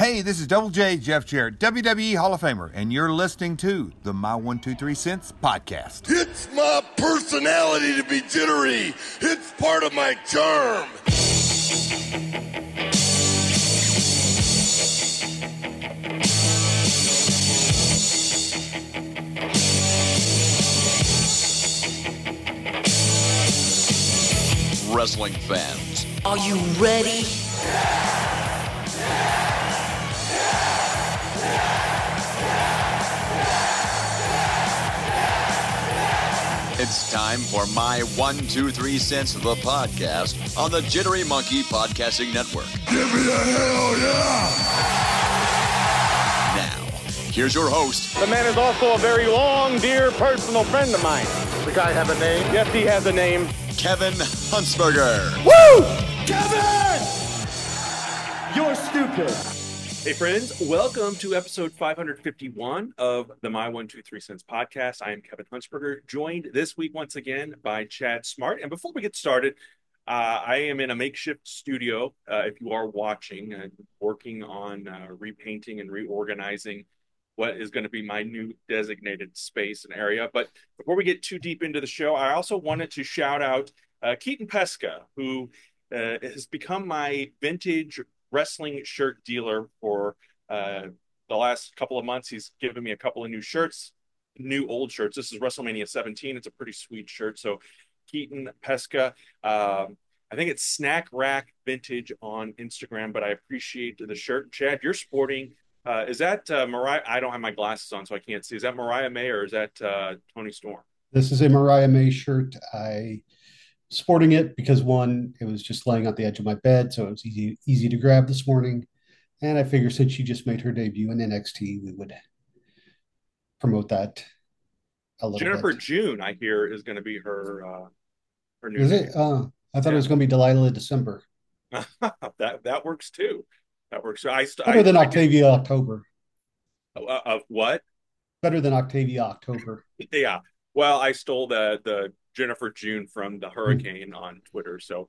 Hey, this is Double J, Jeff Jarrett, WWE Hall of Famer, and you're listening to the My 123 Cents podcast. It's my personality to be jittery. It's part of my charm. Wrestling fans, are you ready? It's time for My 123 Cents, the podcast on the Jittery Monkey Podcasting Network. Give me a hell yeah! Now, here's your host. The man is also a very long, dear personal friend of mine. The guy have a name? Yes, he has a name. Kevin Huntsberger. Woo! Kevin! You're stupid. Hey friends, welcome to episode 551 of the My 123 Cents podcast. I am Kevin Huntsberger, joined this week once again by Chad Smart. And before we get started, I am in a makeshift studio, if you are watching, working on repainting and reorganizing what is going to be my new designated space and area. But before we get too deep into the show, I also wanted to shout out Keaton Pesca, who has become my vintage wrestling shirt dealer for the last couple of months. He's given me a couple of new shirts, new old shirts. This is WrestleMania 17. It's a pretty sweet shirt. So Keaton Pesca, I think it's Snack Rack Vintage on Instagram, but I appreciate the shirt. Chad, you're sporting, is that Mariah? I don't have my glasses on, so I can't see. Is that Mariah May or is that Toni Storm? This is a Mariah May shirt. I sporting it because one, it was just laying at the edge of my bed, so it was easy to grab this morning. And I figured since she just made her debut in NXT, we would promote that a little Jennifer bit. June, I hear, is going to be her new Is name. it? I thought it was going to be Delilah December. that works too. That works. Better than Octavia October. Of what? Better than Octavia October. Yeah. Well, I stole the Jennifer June from the Hurricane on Twitter. So,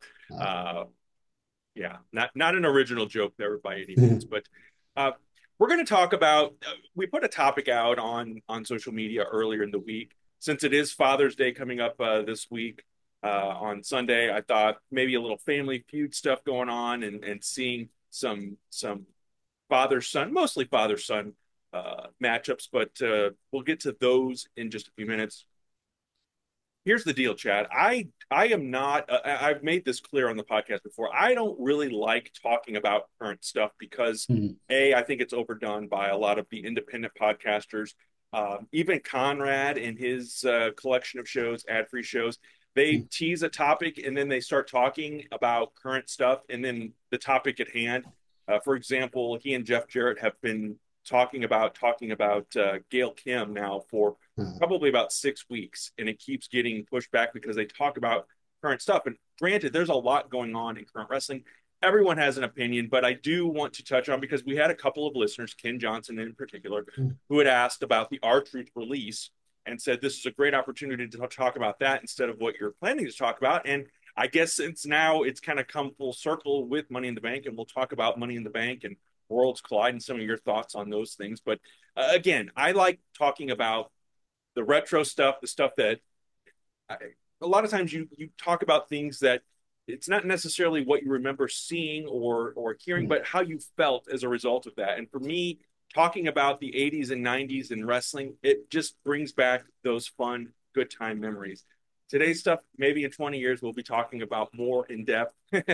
yeah, not an original joke there by any means. But we're going to talk about. We put a topic out on social media earlier in the week. Since it is Father's Day coming up this week on Sunday, I thought maybe a little Family Feud stuff going on and seeing some father-son, mostly father-son matchups. But we'll get to those in just a few minutes. Here's the deal, Chad. I am not, I've made this clear on the podcast before. I don't really like talking about current stuff because, I think it's overdone by a lot of the independent podcasters. Even Conrad and his collection of shows, ad-free shows, they tease a topic and then they start talking about current stuff and then the topic at hand. For example, he and Jeff Jarrett have been talking about Gail Kim now for probably about 6 weeks, and it keeps getting pushed back because they talk about current stuff. And granted, there's a lot going on in current wrestling. Everyone has an opinion, but I do want to touch on, because we had a couple of listeners, Ken Johnson in particular, who had asked about the R-Truth release and said this is a great opportunity to talk about that instead of what you're planning to talk about. And I guess since now it's kind of come full circle with Money in the Bank, and we'll talk about Money in the Bank and Worlds Collide and some of your thoughts on those things. But again, I like talking about the retro stuff, the stuff that a lot of times you talk about things that it's not necessarily what you remember seeing or hearing, but how you felt as a result of that. And for me, talking about the 80s and 90s in wrestling, it just brings back those fun, good time memories. Today's stuff, maybe in 20 years, we'll be talking about more in depth.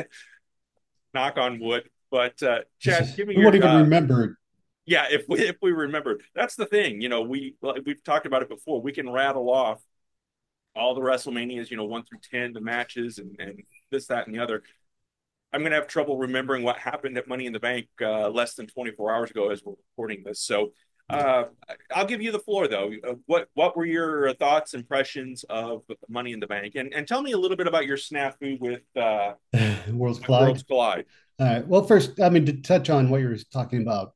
Knock on wood. But Chad, give me we won't even remember. Yeah, if we remember, that's the thing. We've talked about it before. We can rattle off all the WrestleManias, 1 through 10, the matches and this, that, and the other. I'm going to have trouble remembering what happened at Money in the Bank less than 24 hours ago as we're recording this. So I'll give you the floor, though. What were your thoughts, impressions of Money in the Bank? And tell me a little bit about your snafu with Worlds Collide. All right. Well, first, to touch on what you were talking about,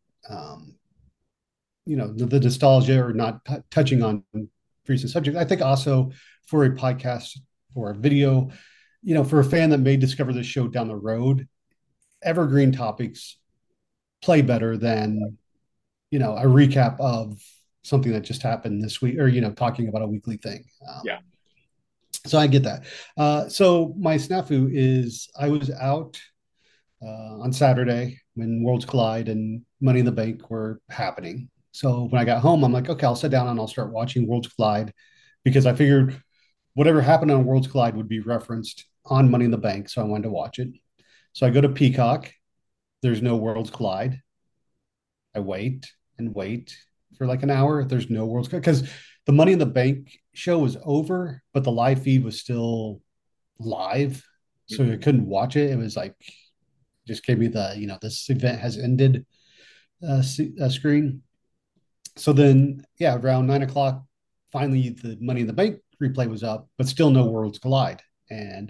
the nostalgia or not touching on recent subjects. I think also for a podcast or a video, for a fan that may discover this show down the road, evergreen topics play better than, a recap of something that just happened this week, or, talking about a weekly thing. Yeah. So I get that. So my snafu is I was out on Saturday when Worlds Collide and Money in the Bank were happening. So when I got home, I'm like, okay, I'll sit down and I'll start watching Worlds Collide, because I figured whatever happened on Worlds Collide would be referenced on Money in the Bank. So I wanted to watch it. So I go to Peacock. There's no Worlds Collide. I wait and wait for like an hour. There's no Worlds Collide because the Money in the Bank show was over, but the live feed was still live. So I couldn't watch it. It was like, just gave me the, this event has ended screen. So then, yeah, around 9 o'clock, finally the Money in the Bank replay was up, but still no Worlds Collide. And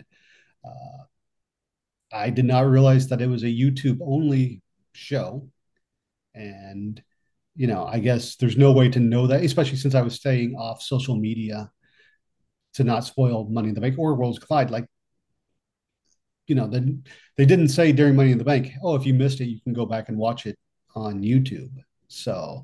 I did not realize that it was a YouTube only show. And, I guess there's no way to know that, especially since I was staying off social media to not spoil Money in the Bank or Worlds Collide. Like, then they didn't say during Money in the Bank, oh, if you missed it, you can go back and watch it on YouTube. So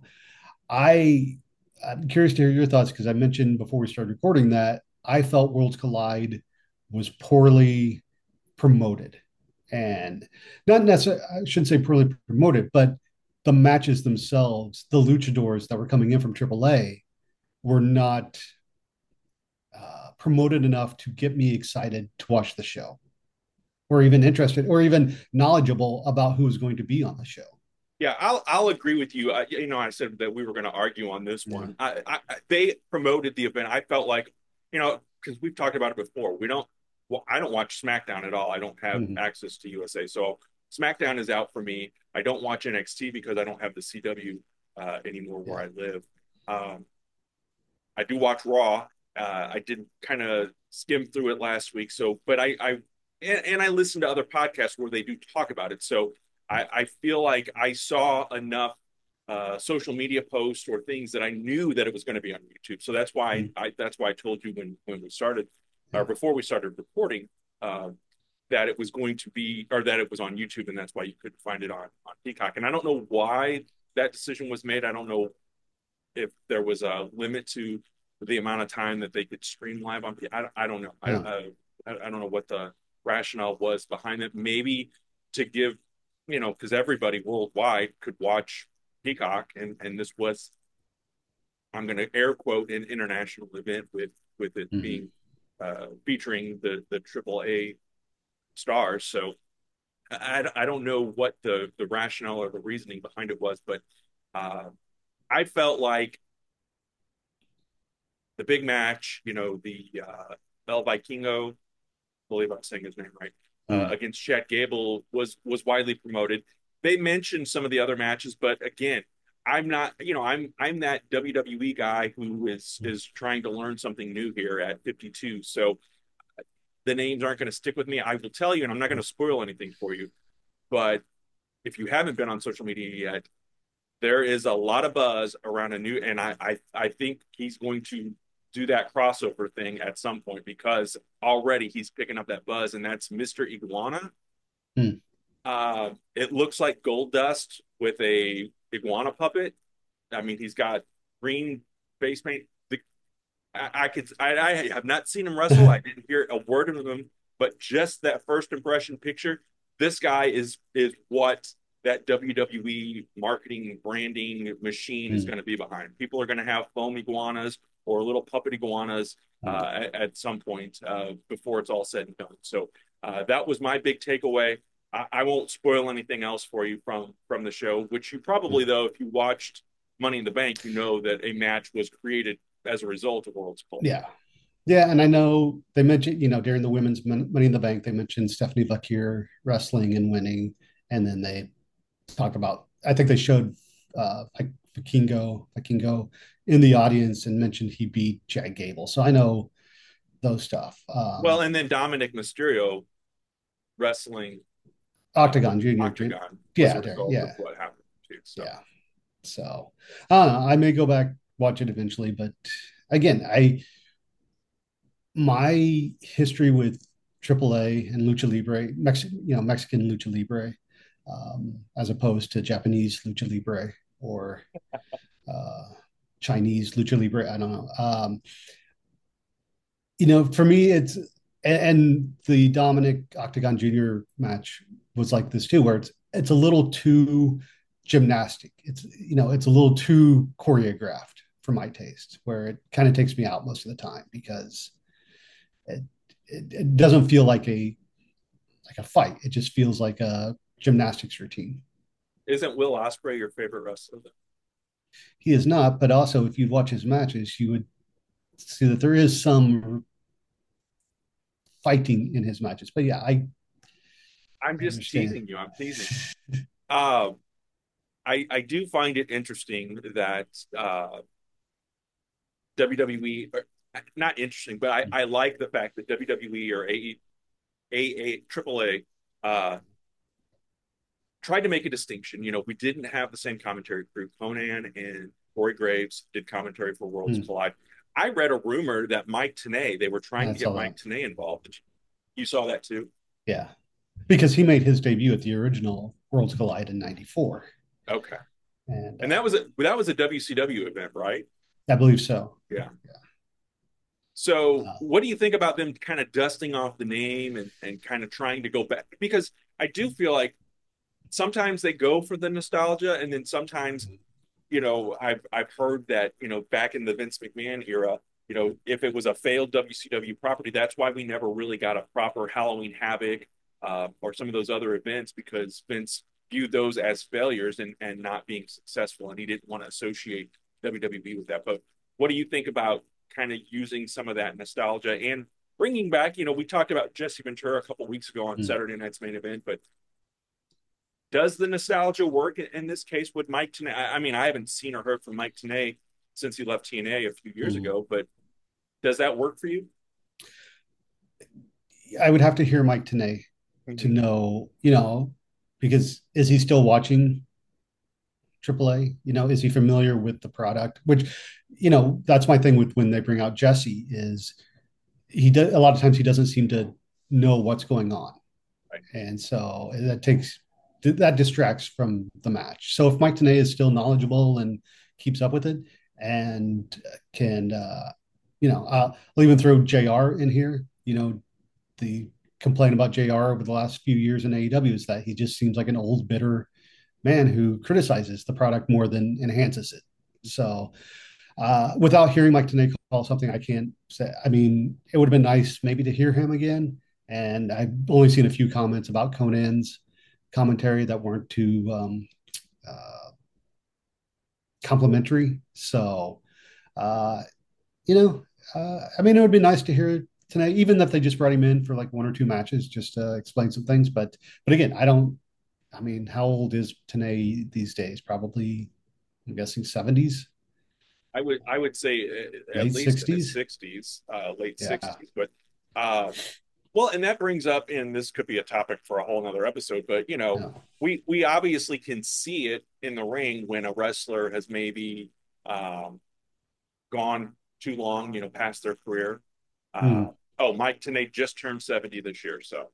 I'm curious to hear your thoughts, because I mentioned before we started recording that I felt Worlds Collide was poorly promoted, and not necessarily, I shouldn't say poorly promoted, but the matches themselves, the luchadors that were coming in from AAA were not promoted enough to get me excited to watch the show, or even interested, or even knowledgeable about who was going to be on the show. Yeah, I'll agree with you. I said that we were going to argue on this one. They promoted the event. I felt like, because we've talked about it before. I don't watch SmackDown at all. I don't have access to USA, so SmackDown is out for me. I don't watch NXT because I don't have the CW anymore where I live. I do watch Raw. I did kind of skim through it last week. So, but I listen to other podcasts where they do talk about it. So I feel like I saw enough social media posts or things that I knew that it was going to be on YouTube. So that's why I told you when we started, or before we started recording, that it was going to be, or that it was on YouTube, and that's why you couldn't find it on Peacock. And I don't know why that decision was made. I don't know if there was a limit to the amount of time that they could stream live on. I don't know. I don't know what the rationale was behind it. Maybe to give, because everybody worldwide could watch Peacock, and this was, I'm going to air quote, an international event with it being featuring the AAA stars. So I don't know what the rationale or the reasoning behind it was, but I felt like the big match, the El Vikingo, I believe I'm saying his name right, against Chad Gable was widely promoted. They mentioned some of the other matches, but again, I'm not, I'm that WWE guy who is trying to learn something new here at 52. So the names aren't going to stick with me. I will tell you, and I'm not going to spoil anything for you, but if you haven't been on social media yet, there is a lot of buzz around a new, and I think he's going to do that crossover thing at some point, because already he's picking up that buzz, and that's Mr. Iguana. It looks like Goldust with a iguana puppet. I mean, he's got green face paint. I have not seen him wrestle. I didn't hear a word of him, but just that first impression picture, this guy is what that WWE marketing branding machine is going to be behind. People are going to have foam iguanas or little puppet iguanas at some point before it's all said and done. So that was my big takeaway. I won't spoil anything else for you from the show, which you probably, though, if you watched Money in the Bank, you know that a match was created as a result of Worlds Collide. Yeah, and I know they mentioned, during the women's Money in the Bank, they mentioned Stephanie Vacquier wrestling and winning, and then they talk about, I think they showed Vikingo in the audience and mentioned he beat Chad Gable. So I know those stuff. Well, and then Dominic Mysterio wrestling Octagon Junior. Octagon. Yeah. What happened too. So. Yeah. So I don't know. I may go back, watch it eventually, but again, my history with AAA and Lucha Libre, Mexican Lucha Libre, as opposed to Japanese lucha libre or uh, Chinese lucha libre. I don't know. For me, and the Dominic Octagon Jr. match was like this too, where it's a little too gymnastic. It's a little too choreographed for my taste, where it kind of takes me out most of the time because it doesn't feel like a fight. It just feels like a gymnastics routine. Isn't Will Ospreay your favorite wrestler? He is not, but also if you'd watch his matches, you would see that there is some fighting in his matches. But yeah, I'm just teasing you. I'm teasing. I do find it interesting that WWE, not interesting, but I like the fact that WWE or AAA tried to make a distinction. We didn't have the same commentary crew. Conan and Corey Graves did commentary for Worlds Collide. I read a rumor that Mike Tenay, they were trying to get Mike Tenay involved. You saw that too? Yeah, because he made his debut at the original Worlds Collide in '94. Okay. And that was a WCW event, right? I believe so. Yeah. So what do you think about them kind of dusting off the name and kind of trying to go back? Because I do feel like sometimes they go for the nostalgia, and then sometimes, I've heard that, back in the Vince McMahon era, if it was a failed WCW property, that's why we never really got a proper Halloween Havoc or some of those other events, because Vince viewed those as failures and not being successful, and he didn't want to associate WWE with that. But what do you think about kind of using some of that nostalgia and bringing back, we talked about Jesse Ventura a couple of weeks ago on Saturday Night's Main Event, but does the nostalgia work in this case with Mike Tenay? I mean, I haven't seen or heard from Mike Tenay since he left TNA a few years ago, but does that work for you? I would have to hear Mike Tenay to know, because is he still watching AAA? Is he familiar with the product? Which, that's my thing with when they bring out Jesse is a lot of times he doesn't seem to know what's going on. Right. And so that distracts from the match. So if Mike Tenay is still knowledgeable and keeps up with it and can, I'll even throw JR in here. The complaint about JR over the last few years in AEW is that he just seems like an old, bitter man who criticizes the product more than enhances it. So without hearing Mike Tenay call something, I can't say. I mean, it would have been nice maybe to hear him again. And I've only seen a few comments about Conan's commentary that weren't too complimentary. So, I mean, it would be nice to hear tonight, even if they just brought him in for like one or two matches just to explain some things. But again, how old is Tenay these days? Probably, I'm guessing 70s. I would say at least 60s? 60s, late 60s. But well, and that brings up, and this could be a topic for a whole nother episode, but we obviously can see it in the ring when a wrestler has maybe gone too long, past their career. Mike Tenay just turned 70 this year, so.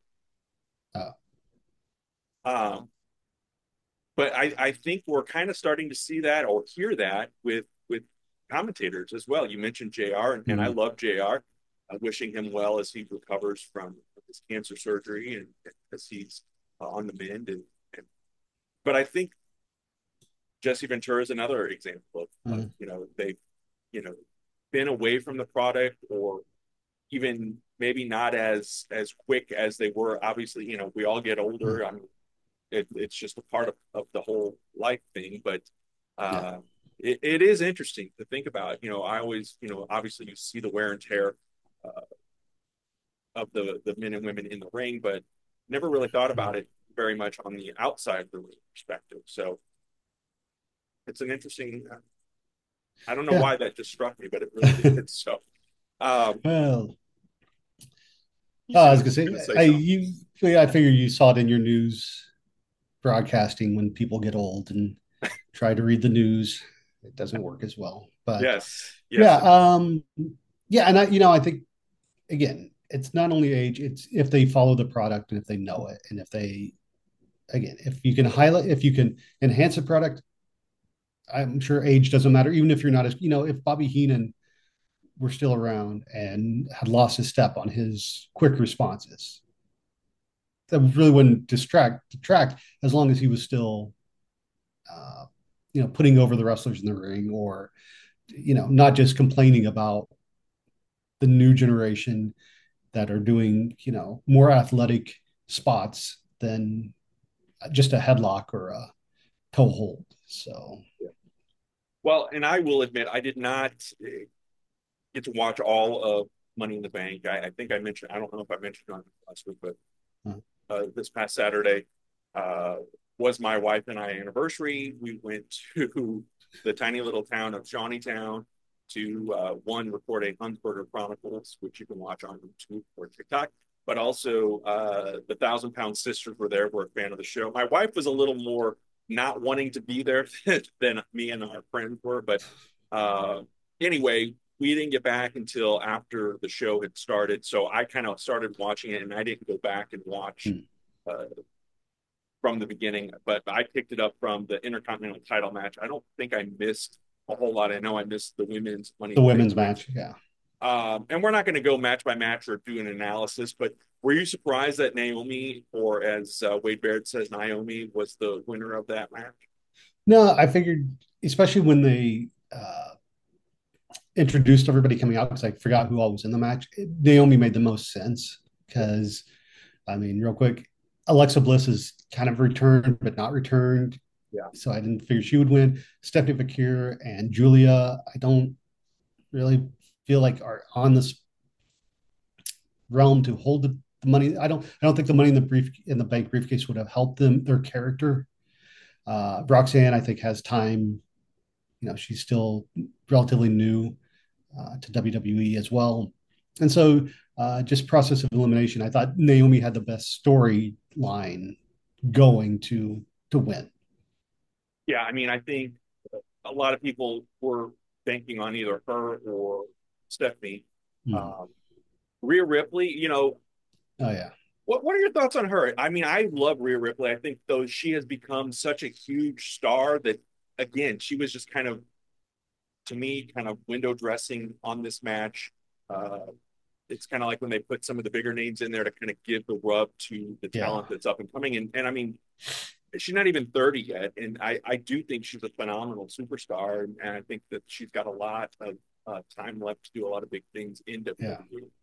But I think we're kind of starting to see that or hear that with commentators as well. You mentioned JR, and I love JR. Wishing him well as he recovers from his cancer surgery and as he's on the mend. But I think Jesse Ventura is another example of they've been away from the product, or even maybe not as quick as they were. Obviously, we all get older. I mean, it's just a part of the whole life thing. But it is interesting to think about. I always, obviously you see the wear and tear of the men and women in the ring, but never really thought about it very much on the outside of the ring perspective. So it's an interesting. I don't know why that just struck me, but it really did. So, well, I was gonna say I figure you saw it in your news broadcasting when people get old and try to read the news. It doesn't work as well. But yes. And I think again, it's not only age; it's if they follow the product and if they know it, and if they again, if you can enhance a product, I'm sure age doesn't matter. Even if you're not as, if Bobby Heenan were still around and had lost his step on his quick responses, that really wouldn't detract as long as he was still, putting over the wrestlers in the ring, or, not just complaining about the new generation that are doing, more athletic spots than just a headlock or a toe hold. So, Well, and I will admit, I did not get to watch all of Money in the Bank. I think I mentioned, I don't know if I mentioned on last week, but this past Saturday uh, was my wife and I anniversary. We went to the tiny little town of Shawneetown to one, record a Hunsberger Chronicles, which you can watch on YouTube or TikTok. But also the Thousand Pound Sisters were there, were a fan of the show. My wife was a little more not wanting to be there than me and our friends were. But anyway, we didn't get back until after the show had started. So I kind of started watching it, and I didn't go back and watch uh, from the beginning. But I picked it up from the Intercontinental title match. I don't think I missed a whole lot. I know I missed the women's Money. The women's match, yeah. And we're not going to go match by match or do an analysis, but were you surprised that Naomi, or as Wade Barrett says, Naomi, was the winner of that match? No, I figured, especially when they introduced everybody coming out, because I forgot who all was in the match. Naomi made the most sense because, I mean, real quick, Alexa Bliss is kind of returned but not returned. Yeah. So I didn't figure she would win. Stephanie Bakir and Julia, I don't really feel like are on this realm to hold the money. I don't think the money in the bank briefcase would have helped them, their character. Roxanne, I think, has time. She's still relatively new to WWE as well. And so just process of elimination, I thought Naomi had the best storyline going to win. Yeah, I mean, I think a lot of people were banking on either her or Stephanie. Rhea Ripley, oh yeah. What are your thoughts on her? I mean, I love Rhea Ripley. I think, though, she has become such a huge star that, again, she was just kind of, to me, kind of window dressing on this match. It's kind of like when they put some of the bigger names in there to kind of give the rub to the talent that's up and coming. And I mean, she's not even 30 yet. And I do think she's a phenomenal superstar. And I think that she's got a lot of time left to do a lot of big things in WWE.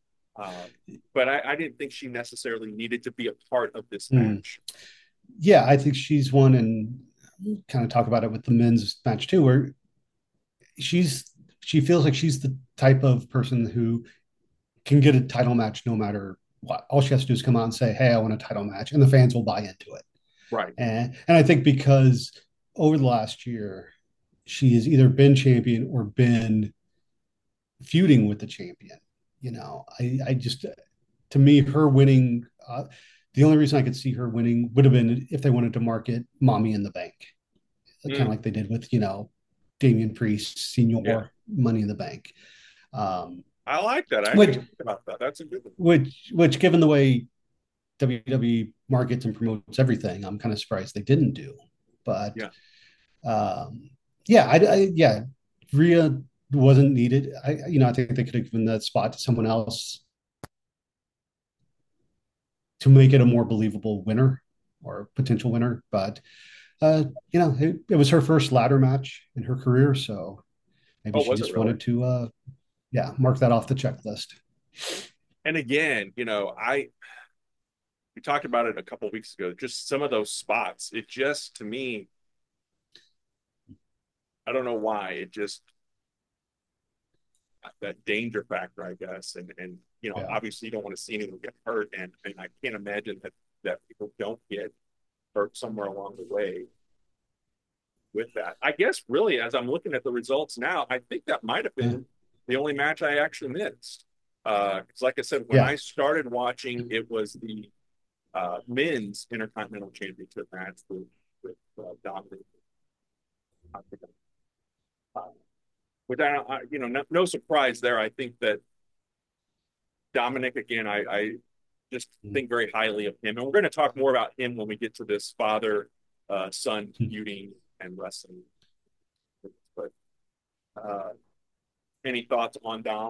But I didn't think she necessarily needed to be a part of this match. Yeah, I think she's one, and kind of talk about it with the men's match too, where she feels like she's the type of person who can get a title match no matter what. All she has to do is come out and say, "Hey, I want a title match," and the fans will buy into it. Right. And I think because over the last year, she has either been champion or been feuding with the champion. I just, to me, her winning, the only reason I could see her winning would have been if they wanted to market Mommy in the Bank, kind of like they did with, Damian Priest, Senior, Money in the Bank. I like that. I didn't think about that. That's a good one. Which, given the way WWE markets and promotes everything, I'm kind of surprised they didn't do. But Rhea wasn't needed. I think they could have given that spot to someone else to make it a more believable winner or potential winner. But it was her first ladder match in her career, so maybe she just wanted to mark that off the checklist. And again, we talked about it a couple of weeks ago, just some of those spots, it just, to me, I don't know why, it just, that danger factor, I guess. And obviously you don't want to see anyone get hurt. And I can't imagine that people don't get hurt somewhere along the way with that. I guess really, as I'm looking at the results now, I think that might have been the only match I actually missed. Because like I said, when I started watching, it was the men's Intercontinental Championship match with Dominic. Which no surprise there. I think that Dominic, again, I just think very highly of him. And we're going to talk more about him when we get to this father son feuding and wrestling. But any thoughts on Dom?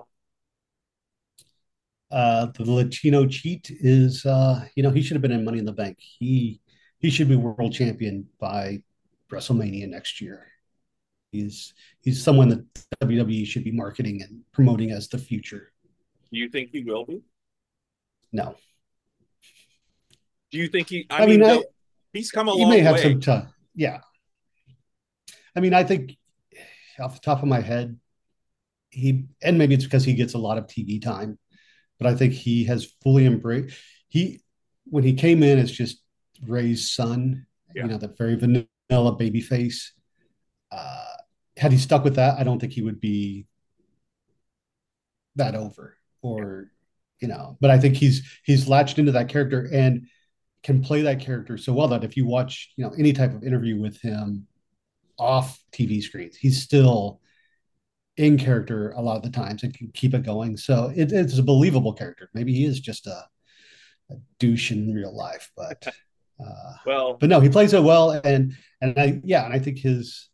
The Latino cheat is, he should have been in Money in the Bank. He should be world champion by WrestleMania next year. He's someone that WWE should be marketing and promoting as the future. Do you think he will be? No. Do you think he? He's come a he long may have way. some time. Yeah. I mean, I think off the top of my head, and maybe it's because he gets a lot of TV time, but I think he has fully embraced. When he came in as just Ray's son, the very vanilla baby face. Had he stuck with that, I don't think he would be that over, but I think he's latched into that character and can play that character so well that if you watch, any type of interview with him off TV screens, he's still in character a lot of the times and can keep it going. So it's a believable character. Maybe he is just a douche in real life, but but no, he plays it well, and I think his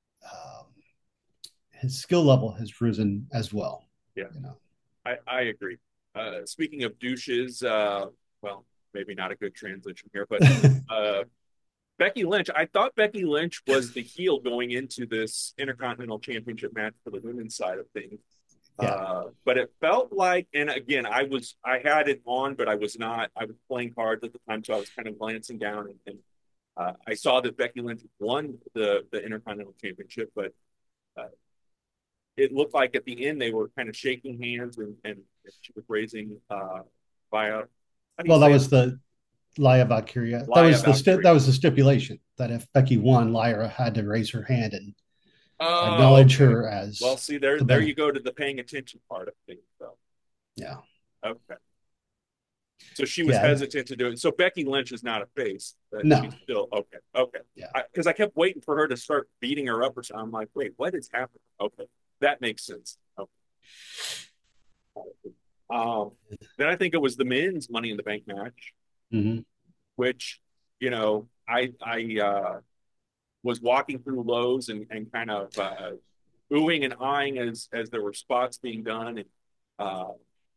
skill level has risen as well. Yeah, I agree. Speaking of douches, well, maybe not a good transition here, but Becky Lynch. I thought Becky Lynch was the heel going into this Intercontinental Championship match for the women's side of things. Yeah. But it felt like, and again, I had it on, but I was not. I was playing cards at the time, so I was kind of glancing down, and I saw that Becky Lynch won the Intercontinental Championship, but it looked like at the end they were kind of shaking hands, and she was raising via. Well, that was the Lyra Valkyria. That was the stipulation that if Becky won, Lyra had to raise her hand and acknowledge her as. Well, see, there you go to the paying attention part of things. So. Yeah. Okay. So she was hesitant to do it. So Becky Lynch is not a face. No. She's still okay. Yeah. Because I kept waiting for her to start beating her up or something. I'm like, wait, what is happening? Okay, that makes sense. Okay. Then I think it was the men's Money in the Bank match, which I was walking through Lowe's and kind of oohing and eyeing as there were spots being done, and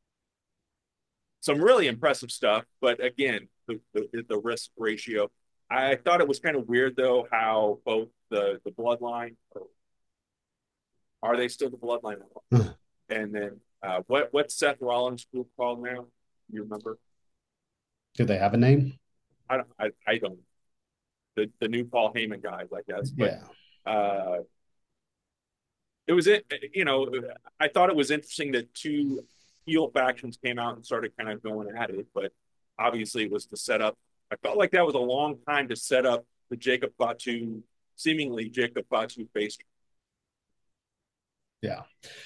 some really impressive stuff. But again, the risk ratio. I thought it was kind of weird though how both the Bloodline, are they still the Bloodline? And then what's Seth Rollins' group called now? You remember? Do they have a name? I don't. The new Paul Heyman guys, I guess. But, it was I thought it was interesting that two heel factions came out and started kind of going at it, but obviously it was to set up. I felt like that was a long time to set up the seemingly Jacob Fatu face. Yeah.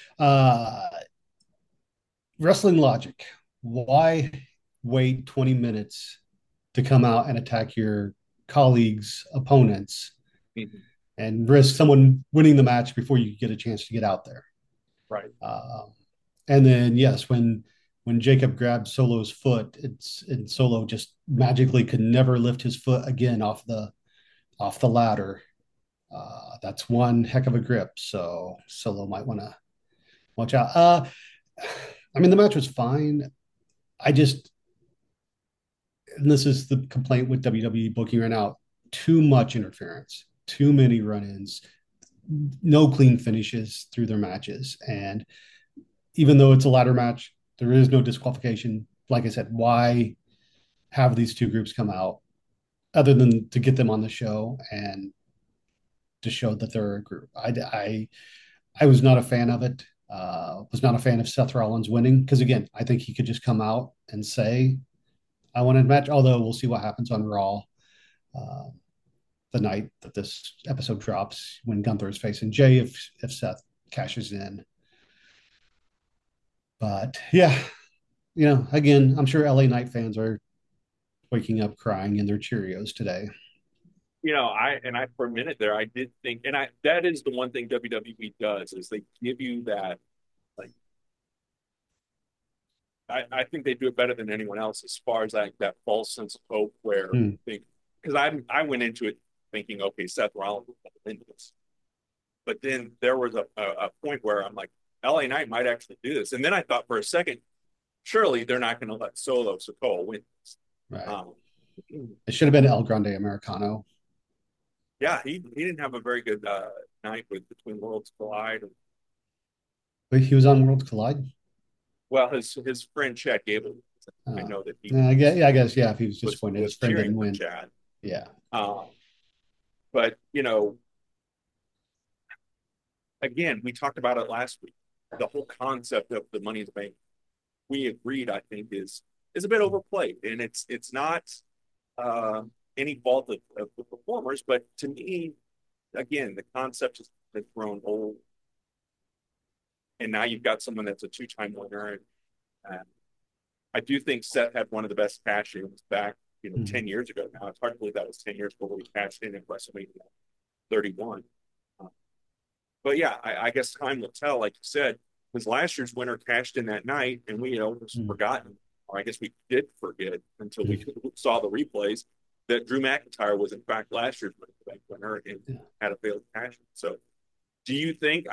Wrestling logic. Why wait 20 minutes to come out and attack your colleagues' opponents and risk someone winning the match before you get a chance to get out there? Right. And then, yes, when Jacob grabbed Solo's foot, and Solo just magically could never lift his foot again off the ladder. That's one heck of a grip. So Solo might want to watch out. I mean, the match was fine. And this is the complaint with WWE booking right now, too much interference, too many run-ins, no clean finishes through their matches. And even though it's a ladder match, there is no disqualification. Like I said, why have these two groups come out other than to get them on the show and to show that they're a group? I was not a fan of it. Was not a fan of Seth Rollins winning because, again, I think he could just come out and say, I wanted a match, although we'll see what happens on Raw the night that this episode drops when Gunther is facing Jay if Seth cashes in. But yeah, again, I'm sure LA Knight fans are waking up crying in their Cheerios today. I for a minute there, I did think, and that is the one thing WWE does is they give you that, like, I think they do it better than anyone else as far as that false sense of hope where Hmm. because I went into it thinking, okay, Seth Rollins will win this. But then there was a point where I'm like, LA Knight might actually do this. And then I thought for a second, surely they're not going to let Solo Sikoa win this. Right. It should have been El Grande Americano. Yeah, he didn't have a very good night between Worlds Collide. But he was on Worlds Collide. Well, his friend Chad Gable, I know that he. I guess, if he was disappointed, his friend didn't win. Chad. Yeah. But again, we talked about it last week. The whole concept of the Money in the Bank, we agreed, I think, is a bit overplayed, and it's not any fault of the performers, but to me, again, the concept has grown old, and now you've got someone that's a two-time winner. And I do think Seth had one of the best cash-ins back, 10 years ago. Now it's hard to believe that was 10 years before we cashed in at WrestleMania 31. But yeah, I guess time will tell, like you said, because last year's winner cashed in that night, and we almost forgotten, or I guess we did forget until we saw the replays, that Drew McIntyre was in fact last year's Money in the Bank winner and had a failed cash. So do you think,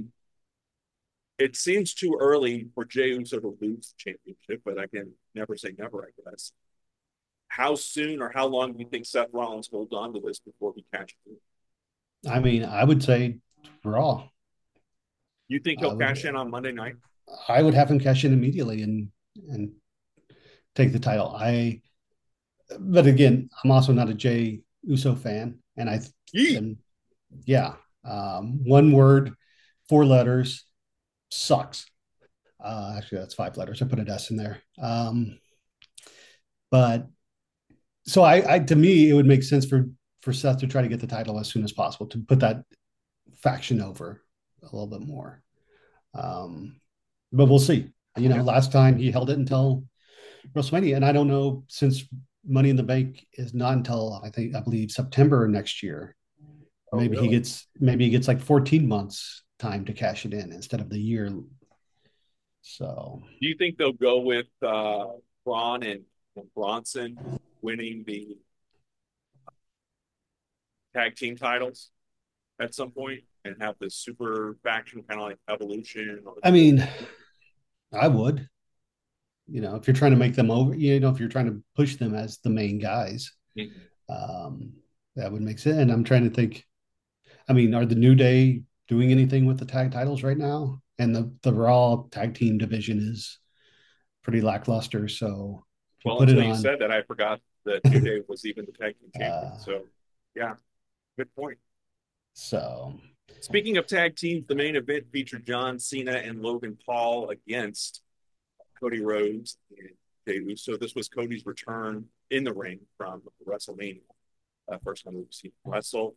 it seems too early for Jey Uso to lose the championship, but again, never say never, I guess. How soon or how long do you think Seth Rollins holds on to this before he cashes in? I would say Raw. You think he'll cash in on Monday night? I would have him cash in immediately and take the title. But again, I'm also not a Jey Uso fan, and one word, 4 letters, sucks. Actually, that's 5 letters. I put an S in there. But so to me, it would make sense for Seth to try to get the title as soon as possible, to put that faction over a little bit more. But we'll see. Last time he held it until WrestleMania, and I don't know, since Money in the Bank is not until I believe September next year. Maybe he gets like 14 months time to cash it in instead of the year. So, do you think they'll go with Braun and Bronson winning the tag team titles at some point and have this super faction kind of like Evolution? I would. If you're trying to make them over, if you're trying to push them as the main guys, that would make sense. And I'm trying to think, are the New Day doing anything with the tag titles right now? And the Raw tag team division is pretty lackluster. So, until you said that, I forgot that New Day was even the tag team champion. So, yeah, good point. So, speaking of tag teams, the main event featured John Cena and Logan Paul against Cody Rhodes and Jey Uso. This was Cody's return in the ring from WrestleMania. First time we've seen him wrestle.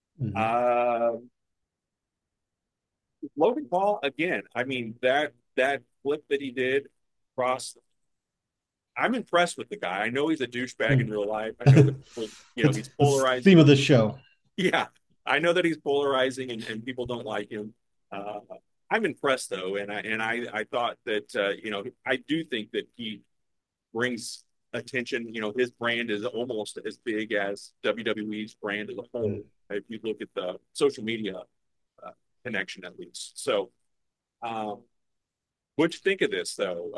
Logan Paul, again, that flip that he did across, I'm impressed with the guy. I know he's a douchebag in real life. I know that, he's polarizing. Theme of the show. Yeah, I know that he's polarizing and people don't like him. I'm impressed though, and I thought that I do think that he brings attention. His brand is almost as big as WWE's brand as a whole. If you look at the social media connection, at least. So, what'd you think of this though?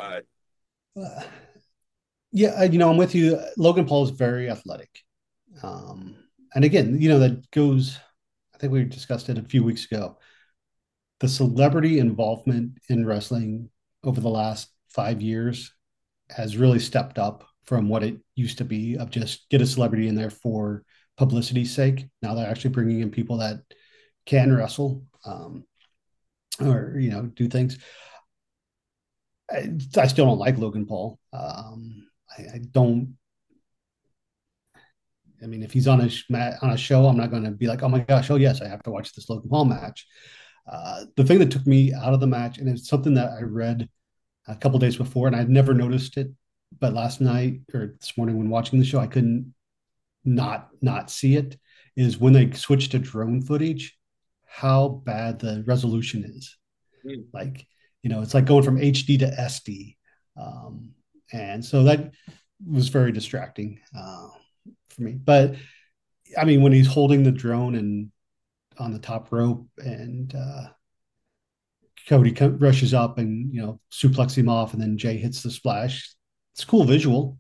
I'm with you. Logan Paul is very athletic, and again, that goes. I think we discussed it a few weeks ago. The celebrity involvement in wrestling over the last 5 years has really stepped up from what it used to be of just get a celebrity in there for publicity's sake. Now they're actually bringing in people that can wrestle, or do things. I still don't like Logan Paul. I don't. If he's on a show, I'm not going to be like, oh my gosh, oh yes, I have to watch this Logan Paul match. The thing that took me out of the match, and it's something that I read a couple days before, and I'd never noticed it, but last night or this morning when watching the show, I couldn't not see it, is when they switched to drone footage, how bad the resolution is. Like, it's like going from HD to SD And so that was very distracting for me. But I mean, when he's holding the drone and on the top rope, and Cody rushes up and suplexes him off, and then Jay hits the splash. It's a cool visual.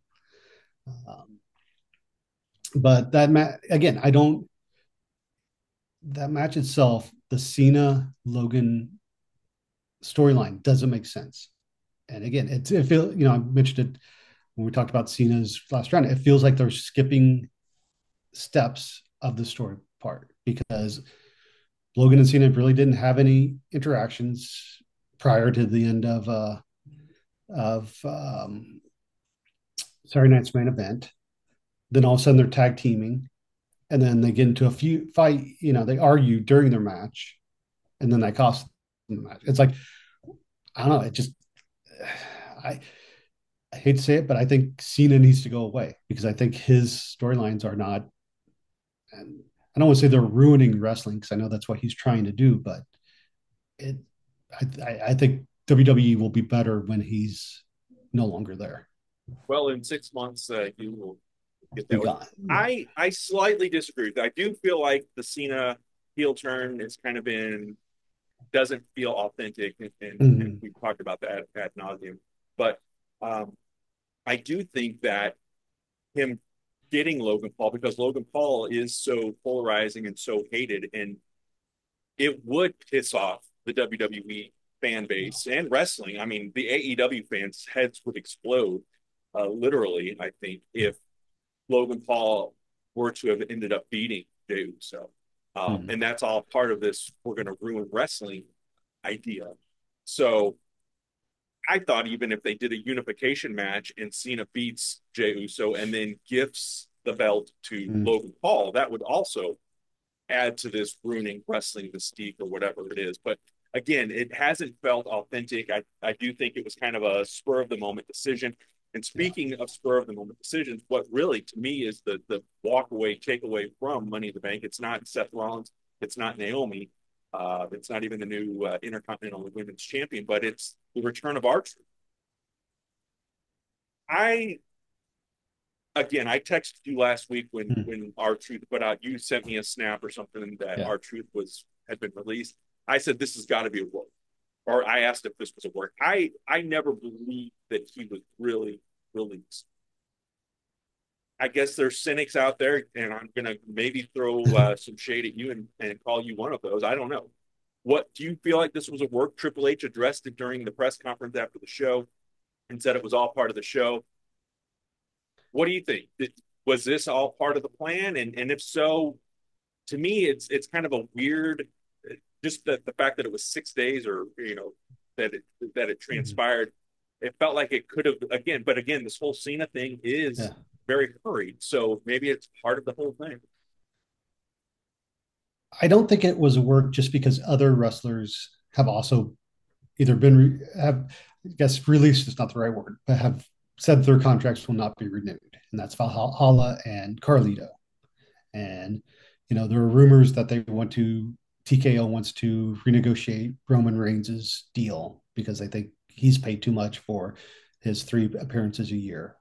But again, I don't. That match itself, the Cena Logan storyline doesn't make sense. And again, it feels, I mentioned it when we talked about Cena's last round. It feels like they're skipping steps of the story part, because Logan and Cena really didn't have any interactions prior to the end of Saturday Night's main event. Then all of a sudden they're tag teaming, and then they get into a few fight. They argue during their match, and then that costs them the match. It's like, I don't know. It just, I hate to say it, but I think Cena needs to go away, because I think his storylines are not. And I don't want to say they're ruining wrestling, because I know that's what he's trying to do, but I think WWE will be better when he's no longer there. Well, in 6 months, you will get that. I slightly disagree. I do feel like the Cena heel turn has kind of doesn't feel authentic, and we've talked about that ad nauseum. But I do think that him getting Logan Paul, because Logan Paul is so polarizing and so hated, and it would piss off the WWE fan base and wrestling. I mean, the AEW fans' heads would explode, literally, I think, if Logan Paul were to have ended up beating Jey Uso. And that's all part of this "we're going to ruin wrestling" idea. So I thought even if they did a unification match and Cena beats Jey Uso and then gifts the belt to Logan Paul, that would also add to this ruining wrestling mystique or whatever it is. But again, it hasn't felt authentic. I do think it was kind of a spur of the moment decision. And speaking of spur of the moment decisions, what really to me is the walk away, takeaway from Money in the Bank. It's not Seth Rollins, it's not Naomi, it's not even the new Intercontinental Women's Champion, but it's the return of R-Truth. I texted you last week when R-Truth put out. You sent me a snap or something that R-Truth had been released. I said this has got to be a work, or I asked if this was a work. I never believed that he was really released. I guess there's cynics out there, and I'm gonna maybe throw some shade at you and call you one of those. I don't know. What do you feel like this was a work? Triple H addressed it during the press conference after the show and said it was all part of the show. What do you think? Was this all part of the plan? And if so, to me, it's kind of a weird, just the fact that it was 6 days, or that it transpired. It felt like it could have but again, this whole Cena thing is very hurried. So maybe it's part of the whole thing. I don't think it was a work, just because other wrestlers have also either released is not the right word, but have said their contracts will not be renewed. And that's Valhalla and Carlito. And, there are rumors that TKO wants to renegotiate Roman Reigns' deal, because they think he's paid too much for his 3 appearances a year.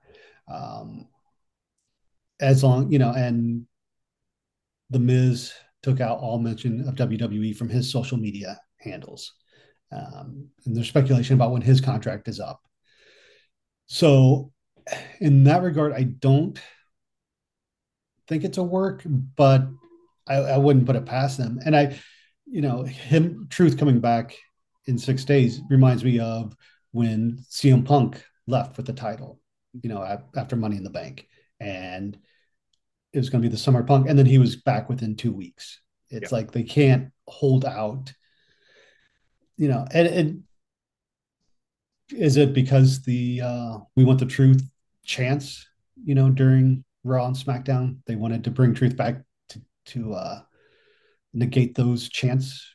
And The Miz took out all mention of WWE from his social media handles. And there's speculation about when his contract is up. So in that regard, I don't think it's a work, but I wouldn't put it past them. And Truth coming back in 6 days reminds me of when CM Punk left with the title, after Money in the Bank, and it was going to be the Summer Punk, and then he was back within 2 weeks. It's like they can't hold out, and is it because we want the Truth chance, during Raw and SmackDown, they wanted to bring Truth back to negate those chants?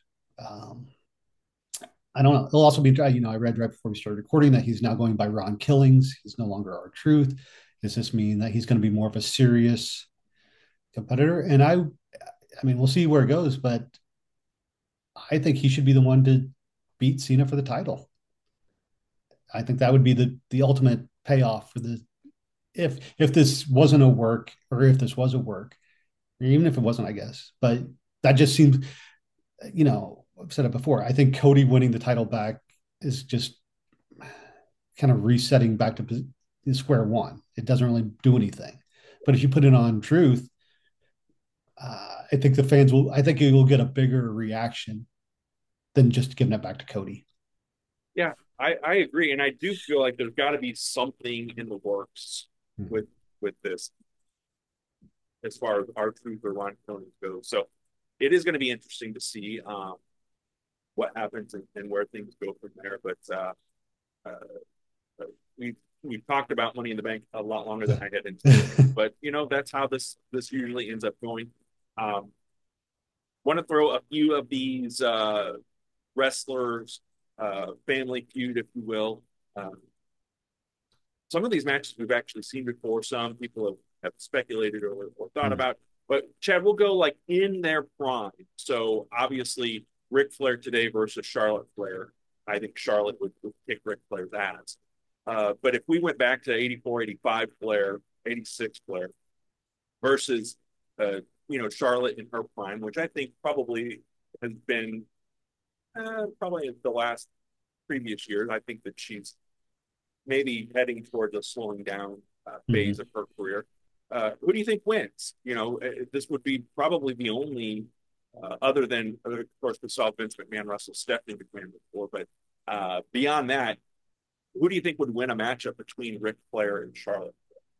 I don't know. It'll also be, I read right before we started recording that he's now going by Ron Killings. He's no longer R-Truth. Does this mean that he's going to be more of a serious competitor? And I mean, we'll see where it goes, but I think he should be the one to beat Cena for the title. I think that would be the ultimate payoff for the if this wasn't a work, or if this was a work, or even if it wasn't, I guess. But that just seems, I've said it before. I think Cody winning the title back is just kind of resetting back to square one. It doesn't really do anything. But if you put it on Truth, I think the fans will. I think it will get a bigger reaction than just giving it back to Cody. Yeah, I agree, and I do feel like there's got to be something in the works with this, as far as our Truth or Ron Killings goes. So it is going to be interesting to see what happens and where things go from there. But we've talked about Money in the Bank a lot longer than I had anticipated. But that's how this usually ends up going. Want to throw a few of these wrestlers, family feud, if you will. Some of these matches we've actually seen before. Some people have speculated or thought about. But Chad, we'll go like in their prime. So obviously Ric Flair today versus Charlotte Flair. I think Charlotte would kick Ric Flair's ass. But if we went back to 84, 85 Flair, 86 Flair versus Charlotte in her prime, which I think probably has been probably the last previous years. I think that she's maybe heading towards a slowing down phase of her career. Who do you think wins? This would be probably the only, other than, of course, we saw Vince McMahon wrestle Stephanie McMahon before, but beyond that, who do you think would win a matchup between Ric Flair and Charlotte?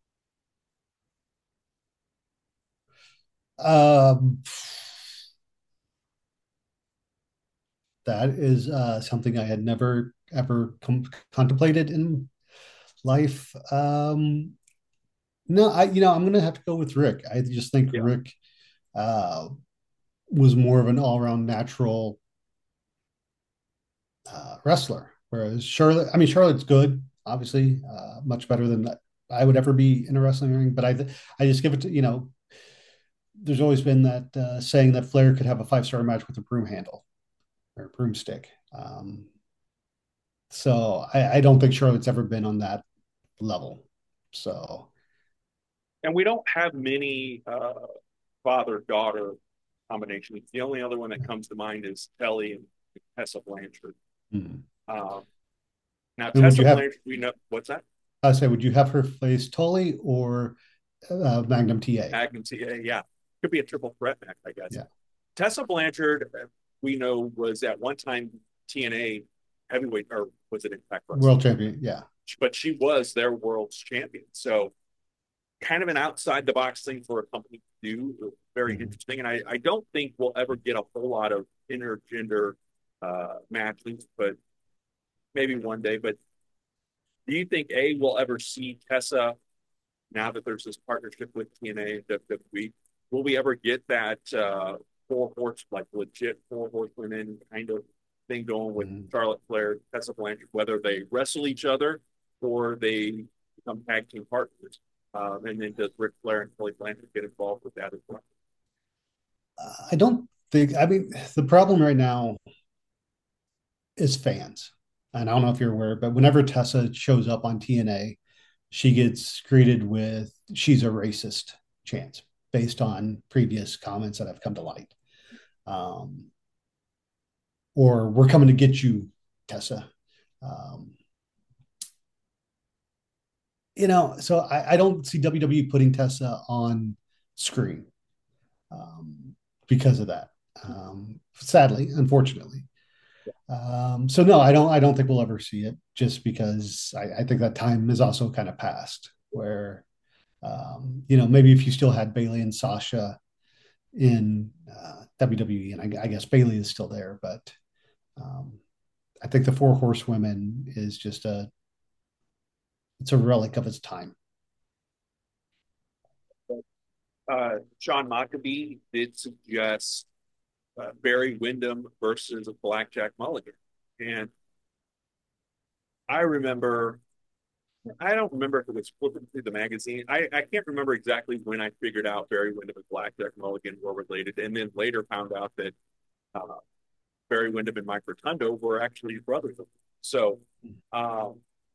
That is something I had never ever contemplated in life. No, I'm going to have to go with Rick. I just think Rick was more of an all-around natural wrestler, whereas Charlotte's good, obviously, much better than I would ever be in a wrestling ring. But I just give it to There's always been that saying that Flair could have a 5-star match with a broom handle or a broomstick. So I don't think Charlotte's ever been on that level. So, and we don't have many father-daughter combinations. The only other one that comes to mind is Kelly and Tessa Blanchard. Now, Tessa Blanchard, we know what's that? I say, would you have her face Tully or Magnum TA? Magnum TA, yeah, could be a triple threat match, I guess. Yeah. Tessa Blanchard, we know, was at one time TNA heavyweight, or was it Impact Wrestling? World champion, yeah. But she was their world's champion. So kind of an outside the box thing for a company to do. Very interesting. And I don't think we'll ever get a whole lot of intergender matches, but maybe one day. But do you think we'll ever see Tessa, now that there's this partnership with TNA and WWE, will we ever get that legit four horsewomen kind of thing going with Charlotte Flair, Tessa Blanchard, whether they wrestle each other or they become tag team partners? And then does Ric Flair and Tully Blanchard get involved with that as well? I don't think, the problem right now is fans. And I don't know if you're aware, but whenever Tessa shows up on TNA, she gets greeted with "she's a racist" chants based on previous comments that have come to light. Or "we're coming to get you, Tessa." So I don't see WWE putting Tessa on screen because of that. Sadly, unfortunately. So no, I don't think we'll ever see it, just because I think that time is also kind of past, where maybe if you still had Bayley and Sasha in WWE, and I guess Bayley is still there, but I think the Four Horsewomen is just it's a relic of its time. Sean Maccabee did suggest Barry Windham versus a Blackjack Mulligan. And I don't remember if it was flipping through the magazine. I can't remember exactly when I figured out Barry Windham and Blackjack Mulligan were related, and then later found out that Barry Windham and Mike Rotundo were actually brothers. So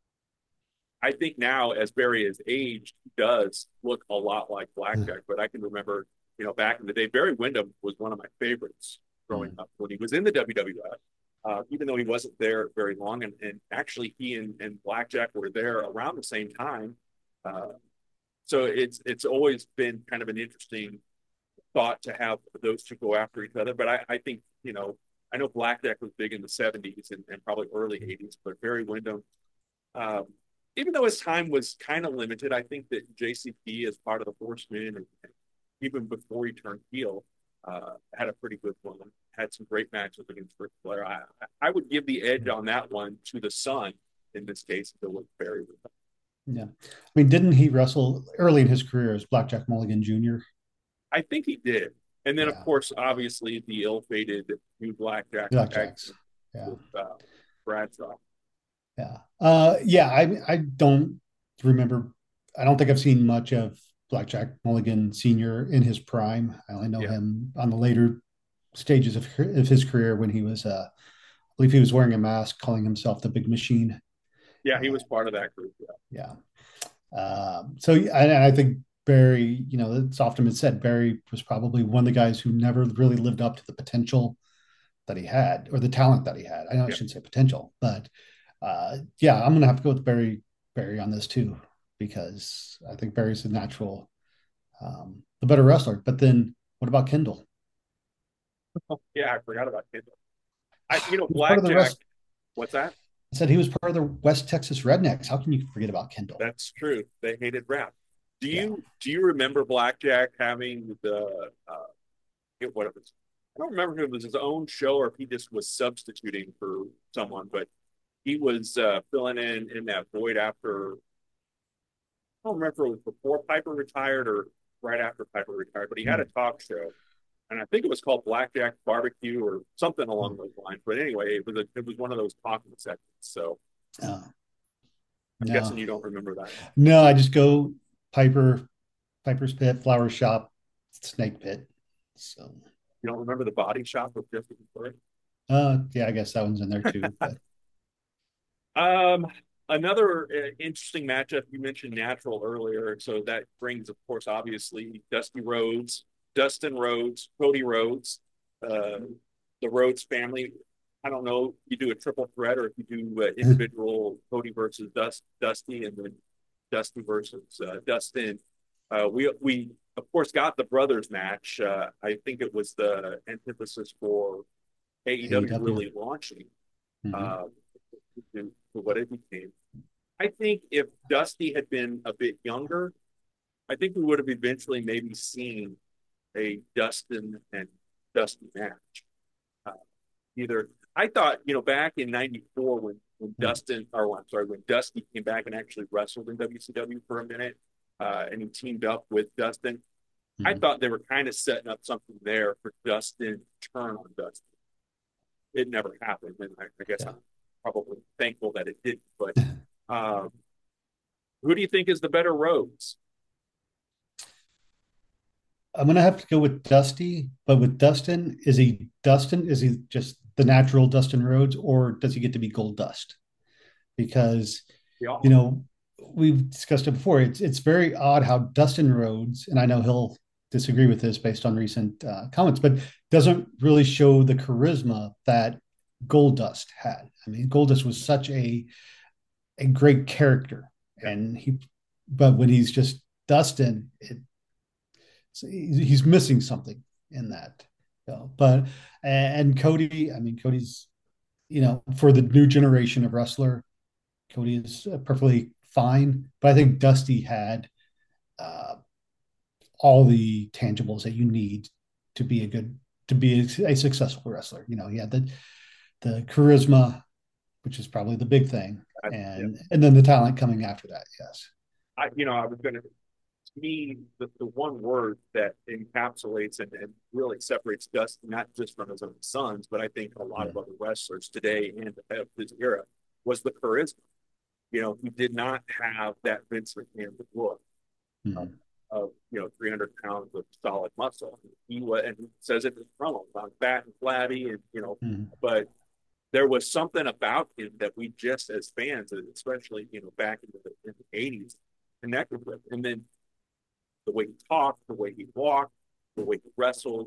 I think now, as Barry has aged, he does look a lot like Blackjack. But I can remember, back in the day, Barry Windham was one of my favorites growing up when he was in the WWF. Even though he wasn't there very long, and actually he and Blackjack were there around the same time. So it's always been kind of an interesting thought to have those two go after each other. But I think, I know Blackjack was big in the 70s and probably early 80s, but Barry Windham, even though his time was kind of limited, I think that JCP, as part of the Horsemen, and even before he turned heel, had a pretty good one. Had some great matches against Ric Flair. I would give the edge on that one to the Sun in this case, if it was Barry Windham. Yeah. I mean, didn't he wrestle early in his career as Blackjack Mulligan Jr.? I think he did. And then, Yeah. of course, obviously, the ill-fated new Blackjack. Blackjacks. Yeah. With Bradshaw. Yeah. I don't remember. I don't think I've seen much of Blackjack Mulligan Sr. in his prime. I only know him on the later stages of his career when he was, I believe he was wearing a mask, calling himself the Big Machine. Yeah, he was part of that group. Yeah. I think Barry, it's often been said, Barry was probably one of the guys who never really lived up to the potential that he had, or the talent that he had. I know I shouldn't say potential, but I'm going to have to go with Barry on this too, because I think Barry's the natural, the better wrestler. But then what about Kendall? Yeah, I forgot about Kendall. Blackjack. What's that? I said he was part of the West Texas Rednecks. How can you forget about Kendall? That's true. They hated rap. Do you remember Blackjack having what it was? I don't remember if it was his own show or if he just was substituting for someone, but he was filling in that void after. I don't remember if it was before Piper retired or right after Piper retired, but he had a talk show, and I think it was called Blackjack Barbecue or something along those lines. But anyway, it was one of those talking segments. So I'm guessing you don't remember that. No, I just go Piper's Pit, Flower Shop, Snake Pit. So you don't remember the Body Shop with Jesse Before? I guess that one's in there too. But. Another interesting matchup. You mentioned Natural earlier, so that brings, of course, obviously Dustin Rhodes, Cody Rhodes, the Rhodes family. I don't know if you do a triple threat or if you do individual Cody versus Dusty, and then Dusty versus Dustin. We of course got the brothers match. I think it was the antithesis for AEW really launching to what it became. I think if Dusty had been a bit younger, I think we would have eventually maybe seen a Dustin and Dusty match. I thought, back in '94 when when Dusty came back and actually wrestled in WCW for a minute, and he teamed up with Dustin. I thought they were kind of setting up something there for Dustin to turn on Dustin. It never happened, and I guess I'm probably thankful that it didn't. But who do you think is the better Rhodes? I'm going to have to go with Dusty, but with Dustin, is he just the natural Dustin Rhodes, or does he get to be Gold Dust? Because, we've discussed it before. It's very odd how Dustin Rhodes, and I know he'll disagree with this based on recent comments, but doesn't really show the charisma that Gold Dust had. I mean, Gold Dust was such a great character, but when he's just Dustin, he's missing something in that. But Cody's, for the new generation of wrestler, Cody is perfectly fine. But I think Dusty had all the tangibles that you need to be a successful wrestler. He had the charisma, which is probably the big thing, and then the talent coming after that. Yes, I was going to. To me, the one word that encapsulates and really separates Dusty not just from his own sons, but I think a lot of other wrestlers today and of his era was the charisma. He did not have that Vince McMahon look of 300 pounds of solid muscle. He says it in his promo, I'm fat and flabby, and but there was something about him that we just as fans, especially back in the '80s, connected with. And then the way he talked, the way he walked, the way he wrestled,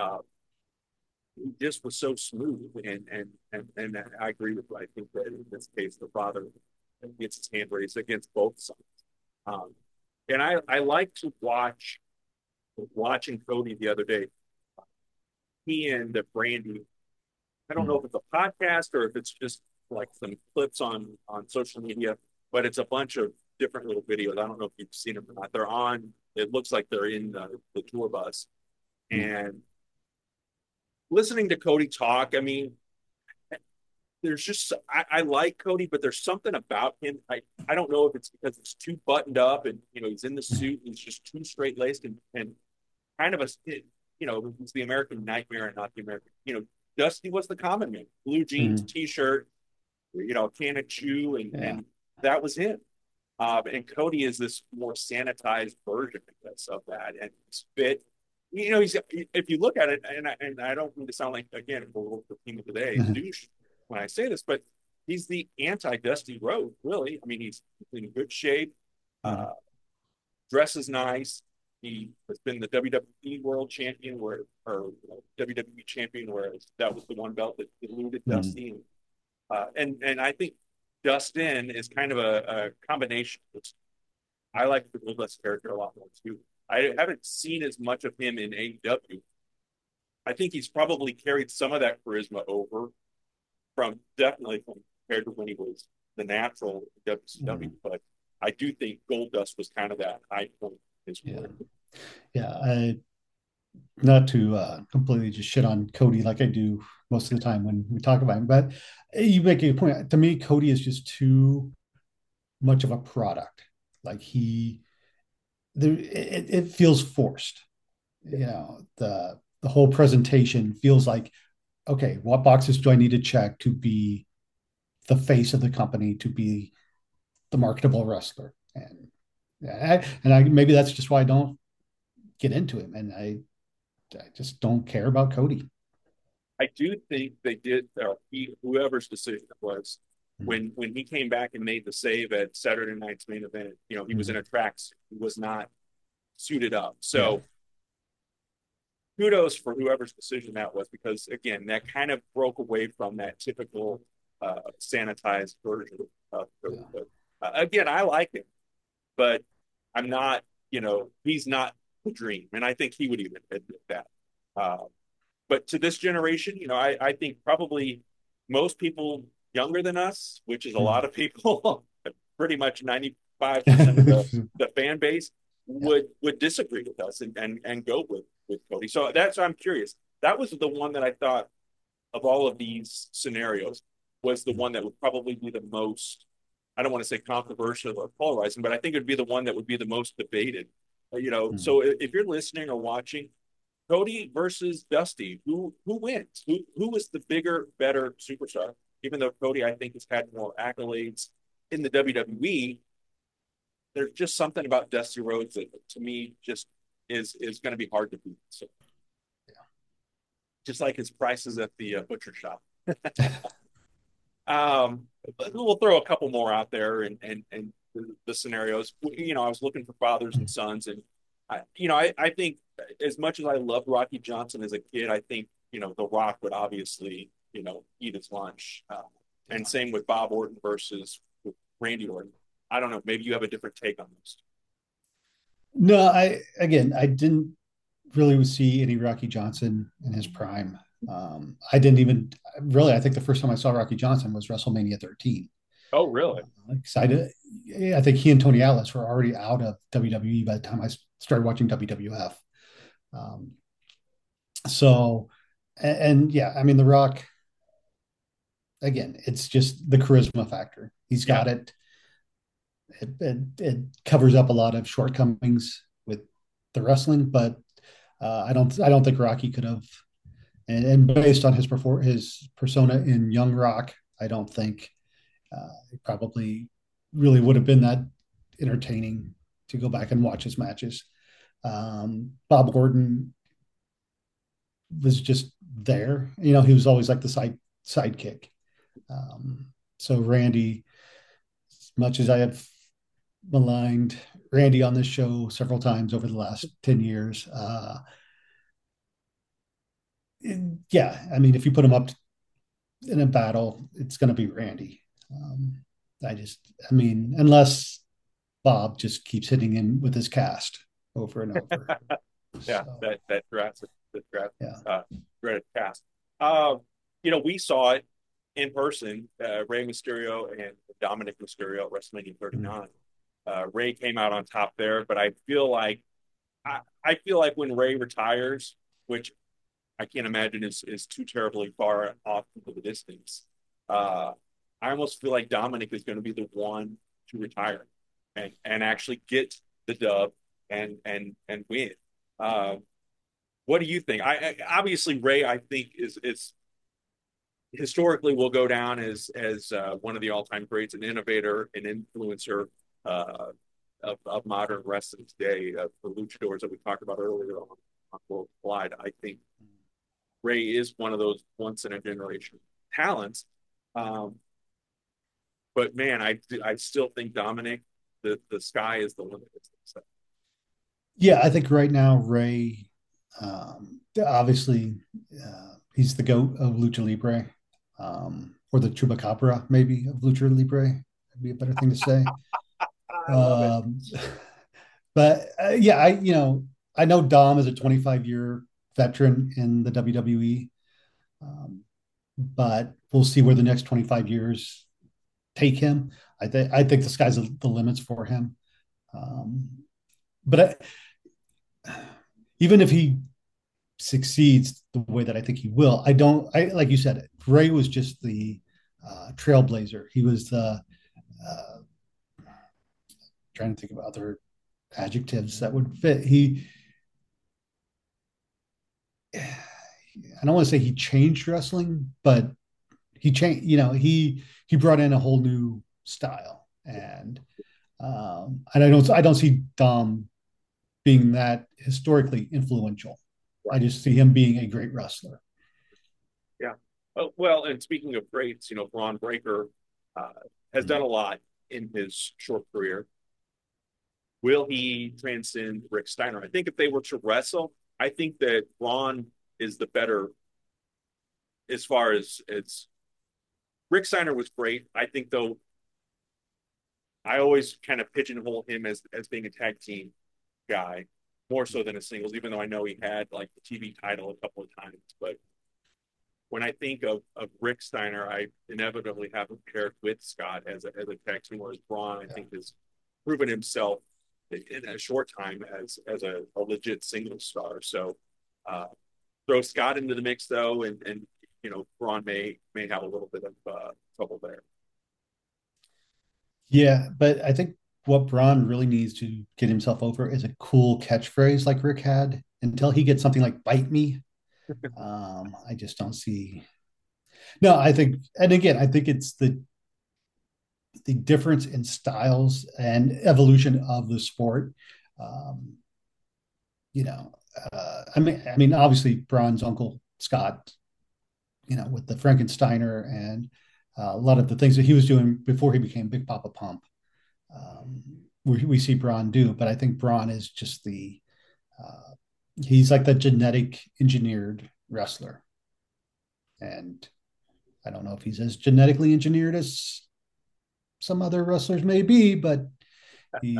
he just was so smooth. And I agree with you. I think that in this case, the father gets his hand raised against both sides. And I like to watching Cody the other day. He and Brandy, I don't know if it's a podcast or if it's just like some clips on social media, but it's a bunch of different little videos. I don't know if you've seen them or not. They're on, it looks like they're in the tour bus. And listening to Cody talk, I mean, there's just, I like Cody, but there's something about him. I don't know if it's because it's too buttoned up and, he's in the suit and he's just too straight laced and kind of it's the American nightmare and not the American, Dusty was the common man, blue jeans, t-shirt, can of chew, and that was him. And Cody is this more sanitized version of that, and he's fit. He's, if you look at it, and I don't mean to sound like, again, the team of today, douche when I say this, but he's the anti-Dusty Rhodes, really. I mean, he's in good shape, dresses nice. He has been the WWE World Champion, or WWE Champion, where that was the one belt that eluded Dusty. And I think Dustin is kind of a combination. I like the Goldust character a lot more too. I haven't seen as much of him in AEW. I think he's probably carried some of that charisma over definitely compared to when he was the Natural in WCW. But I do think Goldust was kind of that high point in his career. Yeah, not to completely just shit on Cody like I do most of the time when we talk about him, but you make a point. To me, Cody is just too much of a product. Like it feels forced. The whole presentation feels like, okay, what boxes do I need to check to be the face of the company, to be the marketable wrestler? And maybe that's just why I don't get into him, and I just don't care about Cody. I do think they did, whoever's decision it was, when he came back and made the save at Saturday Night's Main Event, he was in a tracksuit. He was not suited up. So kudos for whoever's decision that was, because, again, that kind of broke away from that typical sanitized version of Cody. Again, I like him, but I'm not, he's not the dream. And I think he would even admit that. But to this generation, I think probably most people younger than us, which is a lot of people, pretty much 95% of the fan base, would disagree with us and go with Cody. So I'm curious. That was the one that I thought of all of these scenarios was the one that would probably be the most, I don't want to say controversial or polarizing, but I think it would be the one that would be the most debated. So if you're listening or watching, Cody versus Dusty, who wins? Who is the bigger, better superstar? Even though Cody, I think, has had more accolades in the WWE, there's just something about Dusty Rhodes that, to me, just is going to be hard to beat. So, just like his prices at the butcher shop. We'll throw a couple more out there and the scenarios. I was looking for fathers and sons, and I think as much as I loved Rocky Johnson as a kid, I think The Rock would obviously eat his lunch, and same with Bob Orton versus Randy Orton. I don't know. Maybe you have a different take on this. No, I didn't really see any Rocky Johnson in his prime. I didn't even really. I think the first time I saw Rocky Johnson was WrestleMania 13. Oh, really? Excited. I think he and Tony Atlas were already out of WWE by the time I started watching WWF. I mean, The Rock, again, it's just the charisma factor. He's got it. It covers up a lot of shortcomings with the wrestling, but I don't think Rocky could have. And based on his persona in Young Rock, I don't think it probably really would have been that entertaining to go back and watch his matches. Bob Orton was just there. He was always like the sidekick. So Randy, as much as I have maligned Randy on this show several times over the last 10 years. Yeah, I mean, if you put him up in a battle, it's going to be Randy. I mean, unless Bob just keeps hitting him with his cast over and over. Yeah, So, that draft, yeah. dreaded cast. We saw it in person. Rey Mysterio and Dominic Mysterio at WrestleMania 39. Rey came out on top there, but I feel like when Rey retires, which I can't imagine is too terribly far off into the distance. I almost feel like Dominic is going to be the one to retire and actually get the dub and win. What do you think? I obviously Rey, I think is historically will go down as one of the all time greats, an innovator, an influencer of modern wrestling today, the luchadors that we talked about earlier on World Collide. I think Rey is one of those once in a generation talents. But man, I still think Dominic, the sky is the limit. Yeah, I think right now Rey, obviously, he's the goat of Lucha Libre, or the Chupacabra maybe of Lucha Libre. That'd be a better thing to say. I love it. But yeah, I know Dom is a 25-year veteran in the WWE, but we'll see where the next 25 years take him. I think the sky's the limits for him. But even if he succeeds the way that I think he will, I like you said, Rey was just the trailblazer. He was the trying to think of other adjectives that would fit. I don't want to say he changed wrestling, but he changed. He brought in a whole new style, and I don't see Dom being that historically influential. I just see him being a great wrestler. Yeah. Well, and speaking of greats, Bron Breakker has done a lot in his short career. Will he transcend Rick Steiner? I think if they were to wrestle, I think that Bron is the better as far as Rick Steiner was great. I think though, I always kind of pigeonhole him as being a tag team guy more so than a singles, even though I know he had like the TV title a couple of times. But when I think of Rick Steiner, I inevitably have him paired with Scott as a tag team, whereas Bron, I think, has proven himself in a short time as a legit singles star. So throw Scott into the mix though, and Bron may have a little bit of trouble there. Yeah, but I think what Braun really needs to get himself over is a cool catchphrase like Rick had. Until he gets something like "bite me," I just don't see. No, I think, and again, I think it's the difference in styles and evolution of the sport. Um, I mean, obviously, Braun's uncle Scott, with the Frankensteiner and a lot of the things that he was doing before he became Big Papa Pump, we see Braun do. But I think Braun is just he's like the genetic engineered wrestler. And I don't know if he's as genetically engineered as some other wrestlers may be, but he,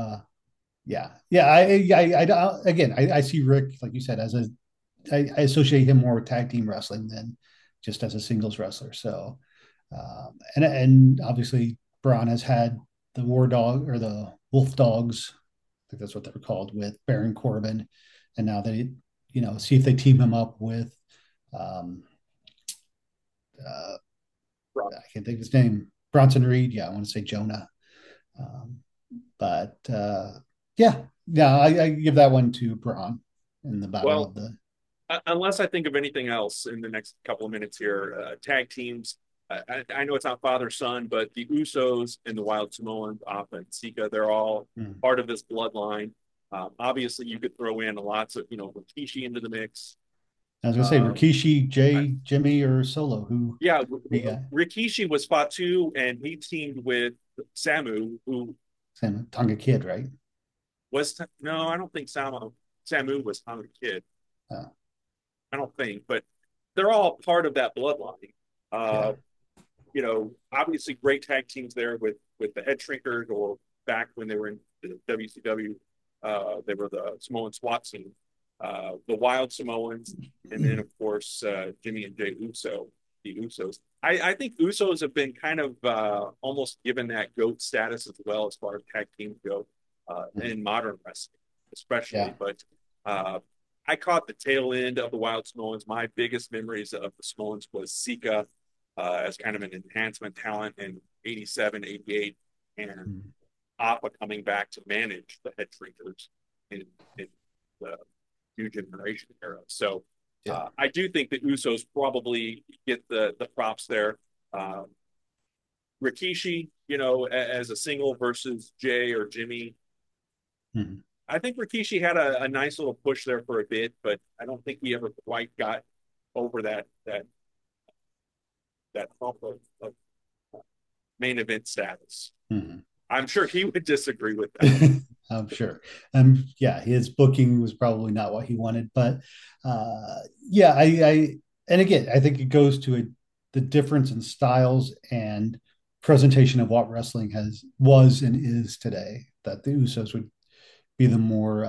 I see Rick, like you said, I associate him more with tag team wrestling than just as a singles wrestler. So, and obviously Braun has had the War Dog or the Wolf Dogs, I think that's what they're called, with Baron Corbin, and now they, see if they team him up with, I can't think of his name, Bronson Reed. Yeah, I want to say Jonah, but I give that one to Braun in the battle of the. Unless I think of anything else in the next couple of minutes here, tag teams. I know it's not father-son, but the Usos and the Wild Samoans, Appa and Sika, they're all part of this bloodline. Obviously, you could throw in lots of, Rikishi into the mix. I was going to say Rikishi, Jay, Jimmy, or Solo. Rikishi was Fatu, and he teamed with Samu, who Same Tonga Kid, right? No, I don't think Samu was Tonga Kid. Uh, I don't think, but they're all part of that bloodline. Uh, yeah. Obviously great tag teams there with the Head Shrinkers, or back when they were in the WCW, they were the Samoan SWAT team, the Wild Samoans, and then of course Jimmy and Jay Uso, the Usos. I think Usos have been kind of almost given that GOAT status as well as far as tag teams go in modern wrestling, especially. Yeah. But I caught the tail end of the Wild Samoans. My biggest memories of the Samoans was Sika as kind of an enhancement talent in 87, 88, and Appa coming back to manage the Head Shrinkers in the new generation era. So I do think that Usos probably get the props there. Rikishi, as a single versus Jay or Jimmy. Mm-hmm. I think Rikishi had a nice little push there for a bit, but I don't think he ever quite got over that hump of main event status. Mm-hmm. I'm sure he would disagree with that. I'm sure. Yeah, his booking was probably not what he wanted, but yeah, and again, I think it goes to the difference in styles and presentation of what wrestling was and is today. That the Usos would be the more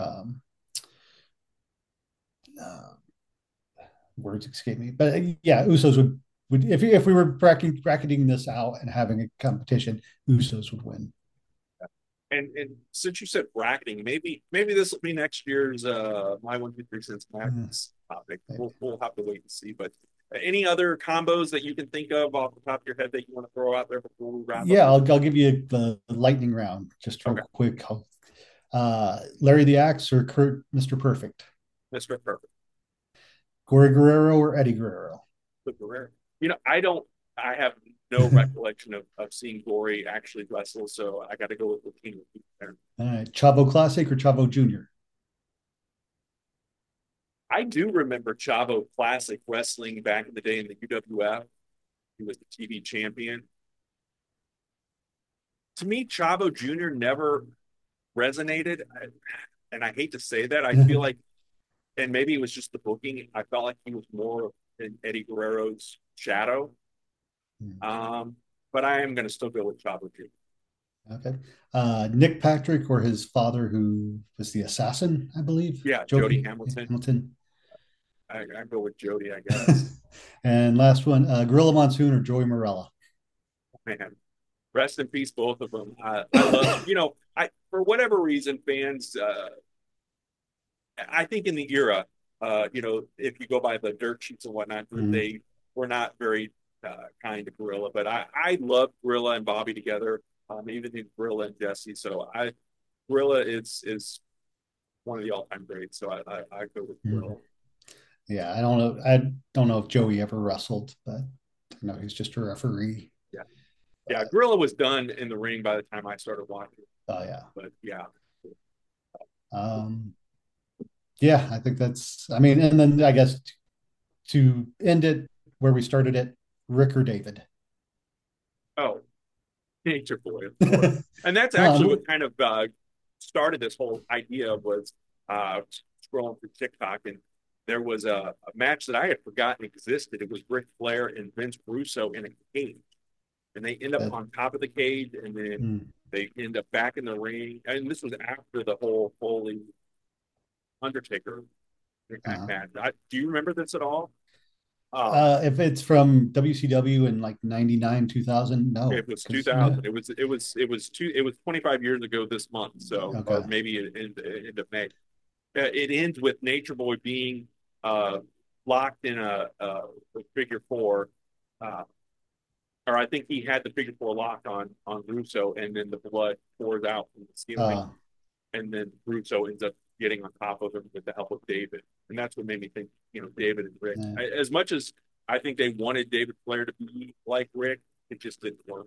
words escape me, but yeah, Usos would if we were bracketing this out and having a competition, Usos would win. And since you said bracketing, maybe this will be next year's my 1, 2, 3 cents Madness topic. We'll have to wait and see. But any other combos that you can think of off the top of your head that you want to throw out there before we wrap Yeah, up? I'll give you the lightning round just real quick. Larry the Axe or Kurt Mr. Perfect? Mr. Perfect. Corey Guerrero or Eddie Guerrero? Guerrero. I have no recollection of seeing Gory actually wrestle, so I got to go with King there. All right, Chavo Classic or Chavo Jr.? I do remember Chavo Classic wrestling back in the day in the UWF. He was the TV champion. To me, Chavo Jr. never resonated, and I hate to say that. I feel like, and maybe it was just the booking, I felt like he was more in Eddie Guerrero's shadow. But I am going to still go with Chavo Jr. Okay. Nick Patrick or his father, who was the assassin, I believe? Yeah, Jody Hamilton. I go with Jody, I guess. And last one, Gorilla Monsoon or Joey Morella? Man, rest in peace, both of them. I love, for whatever reason, fans, I think in the era, if you go by the dirt sheets and whatnot, they were not very kind to Gorilla, but I love Gorilla and Bobby together, even in Gorilla and Jesse. So Gorilla is one of the all-time greats. So I go with Gorilla. Yeah, I don't know. I don't know if Joey ever wrestled, but I know he's just a referee. Yeah. Gorilla was done in the ring by the time I started watching. Oh yeah, but yeah. Yeah, I think that's. I mean, and then I guess to end it where we started it, Rick or David? Oh, Nature Boy, of course. And that's actually what kind of started this whole idea was scrolling through TikTok, and there was a match that I had forgotten existed. It was Ric Flair and Vince Russo in a cage, and they end up on top of the cage, and then they end up back in the ring. And this was after the whole Foley Undertaker match. Do you remember this at all? If it's from WCW in like 99, 2000, no. It was 2000. Yeah. It was 25 years ago this month. So, or maybe end of May. It ends with Nature Boy being locked in a figure four, or I think he had the figure four locked on Russo, and then the blood pours out from the ceiling, and then Russo ends up getting on top of him with the help of David. And that's what made me think, David and Rick. As much as I think they wanted David Flair to be like Rick, it just didn't work.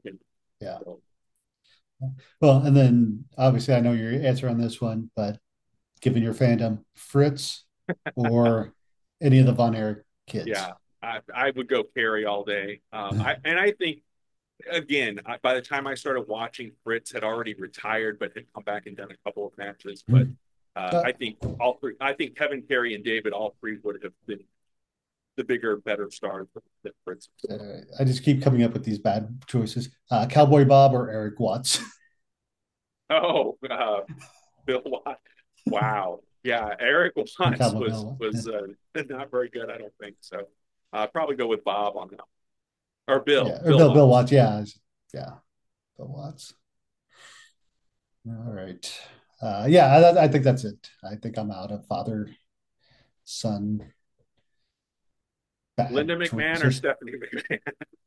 Well, and then obviously I know your answer on this one, but given your fandom, Fritz or any of the Von Erich kids? Yeah, I would go Kerry all day. I think again, by the time I started watching, Fritz had already retired, but had come back and done a couple of matches. But I think all three. I think Kevin, Kerry, and David, all three would have been the bigger, better stars than Fritz. I just keep coming up with these bad choices. Cowboy Bob or Eric Watts? Oh, Bill Watts. Wow. Yeah, Eric Watts was not very good, I don't think. So I'd probably go with Bob on that. Or Bill. Yeah, Bill Watts. Yeah. Bill Watts. All right. I think that's it. I think I'm out of father, son. Linda McMahon or Stephanie McMahon?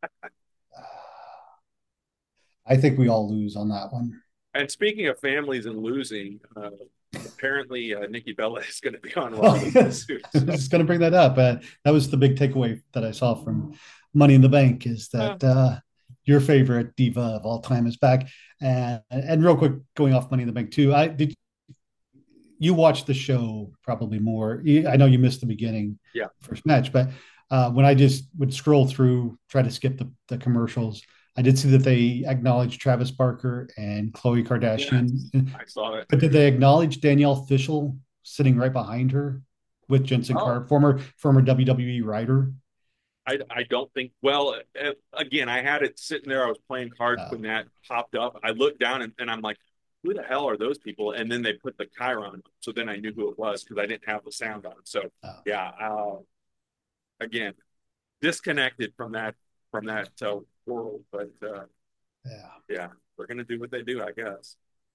I think we all lose on that one. And speaking of families and losing, apparently Nikki Bella is going to be on Raw. Yes. I was just going to bring that up. That was the big takeaway that I saw from Money in the Bank, is that your favorite diva of all time is back. And real quick, going off Money in the Bank too, you watched the show probably more. I know you missed the beginning, first match, but when I just would scroll through, try to skip the commercials, I did see that they acknowledged Travis Barker and Khloe Kardashian. Yes, I saw it. But did they acknowledge Danielle Fishel sitting right behind her with Jensen Carr, former WWE writer? I don't think. Well, again, I had it sitting there. I was playing cards when that popped up. I looked down and I'm like, who the hell are those people? And then they put the chyron, so then I knew who it was because I didn't have the sound on. So again, disconnected from that world, but they're gonna do what they do, I guess.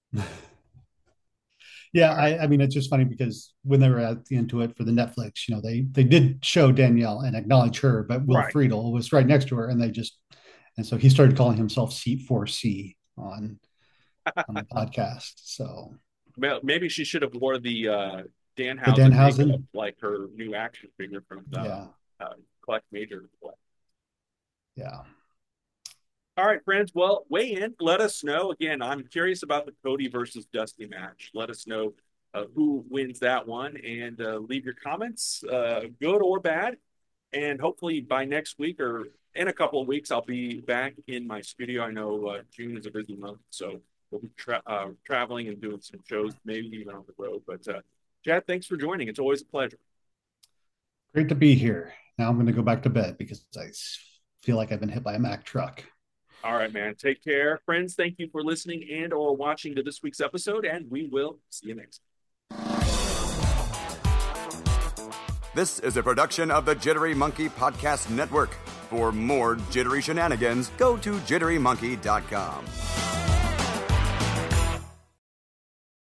I mean, it's just funny because when they were at the Intuit for the Netflix, they did show Danielle and acknowledge her, but Will Friedle was right next to her, and so he started calling himself Seat 4C on the podcast. So maybe she should have wore the Danhausen, Danhausen, like her new action figure from Collect Major. Yeah. All right, friends. Well, weigh in. Let us know. Again, I'm curious about the Cody versus Dusty match. Let us know who wins that one, and leave your comments, good or bad. And hopefully by next week or in a couple of weeks, I'll be back in my studio. I know June is a busy month, so we'll be traveling and doing some shows, maybe even on the road. But Chad, thanks for joining. It's always a pleasure. Great to be here. Now I'm going to go back to bed because I feel like I've been hit by a Mack truck. All right, man. Take care. Friends, thank you for listening and or watching to this week's episode, and we will see you next time. This is a production of the Jittery Monkey Podcast Network. For more jittery shenanigans, go to jitterymonkey.com.